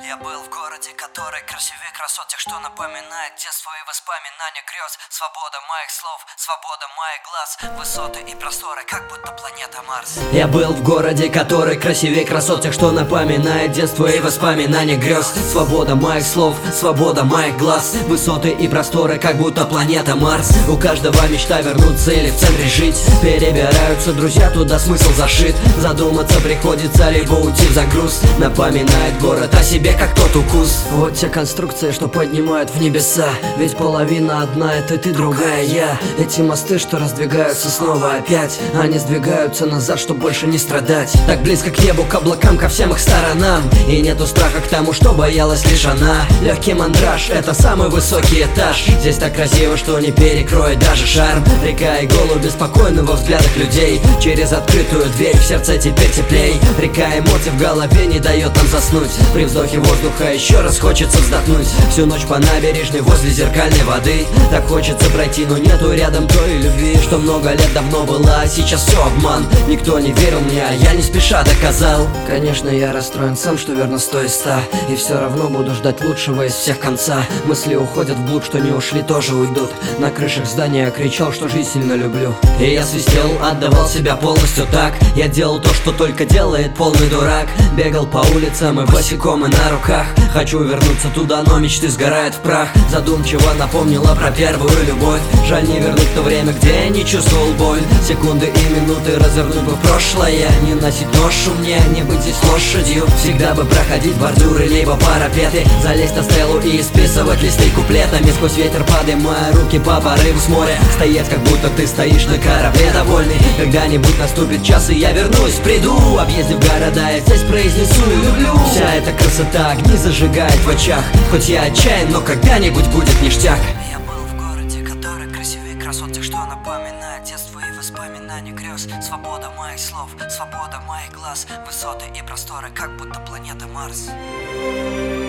Я был в городе, который красивее красот тех, что напоминает детство и воспоминания грез. Свобода моих слов, свобода моих глаз, высоты и просторы, как будто планета Марс. Я был в городе, который красивее красот тех, что напоминает детство и воспоминания грез. Свобода моих слов, свобода моих глаз, высоты и просторы, как будто планета Марс. У каждого мечта вернуться или в центре жить. Перебираются друзья, туда смысл зашит. Задуматься приходится, либо уйти в загруз. Напоминает город о себе, как тот укус. Вот те конструкции, что поднимают в небеса. Ведь половина одна, это ты, другая я. Эти мосты, что раздвигаются снова опять, они сдвигаются назад, чтоб больше не страдать. Так близко к небу, к облакам, ко всем их сторонам. И нету страха к тому, что боялась лишь она. Легкий мандраж, это самый высокий этаж. Здесь так красиво, что не перекроет даже шарм. Река и голуби спокойны во взглядах людей. Через открытую дверь в сердце теперь теплей. Река эмоций в голове не дает нам заснуть. При вздохе воздуха еще раз хочется вздохнуть. Всю ночь по набережной возле зеркальной воды. Так хочется пройти, но нету рядом той любви, что много лет давно была, а сейчас все обман. Никто не верил мне, а я не спеша доказал. Конечно, я расстроен сам, что верно 100 из 100. И все равно буду ждать лучшего из всех конца. Мысли уходят в блуд, что не ушли, тоже уйдут. На крышах здания я кричал, что жизнь сильно люблю. И я свистел, отдавал себя полностью так. Я делал то, что только делает полный дурак. Бегал по улицам и босиком, и на руках. Хочу вернуться туда, но мечты сгорают в прах. Задумчиво напомнила про первую любовь. Жаль не вернуть то время, где я не чувствовал боль. Секунды и минуты развернуть бы в прошлое. Не носить ношу мне, не быть здесь лошадью. Всегда бы проходить бордюры, либо парапеты. Залезть на стелу и исписывать листы куплетами. Сквозь ветер поднимая руки по порыву с моря. Стоять, как будто ты стоишь на корабле довольный. Когда-нибудь наступит час, и я вернусь, приду. Объездив города, я здесь произнесу и люблю. Вся эта красота огни зажигает в очах. Хоть я отчаян, но когда-нибудь будет ништяк. Я был в городе, который красивее красот тех, что напоминает детство и воспоминания грез. Свобода моих слов, свобода моих глаз, высоты и просторы, как будто планета Марс.